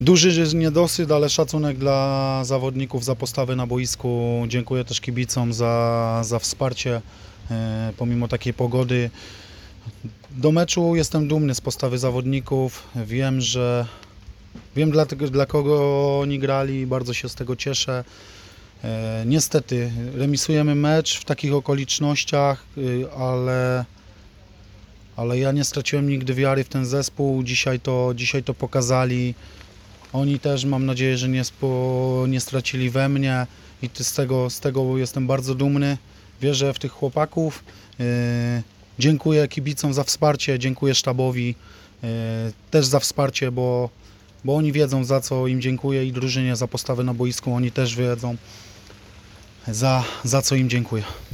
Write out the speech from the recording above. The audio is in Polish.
Duży niedosyt, ale szacunek dla zawodników za postawę na boisku. Dziękuję też kibicom za wsparcie pomimo takiej pogody. Do meczu jestem dumny z postawy zawodników. Wiem dla kogo oni grali, bardzo się z tego cieszę. Niestety remisujemy mecz w takich okolicznościach, ale ja nie straciłem nigdy wiary w ten zespół. Dzisiaj to pokazali. Oni też, mam nadzieję, że nie stracili we mnie i z tego jestem bardzo dumny. Wierzę w tych chłopaków. Dziękuję kibicom za wsparcie, dziękuję sztabowi też za wsparcie, bo oni wiedzą, za co im dziękuję, i drużynie za postawę na boisku. Oni też wiedzą, za co im dziękuję.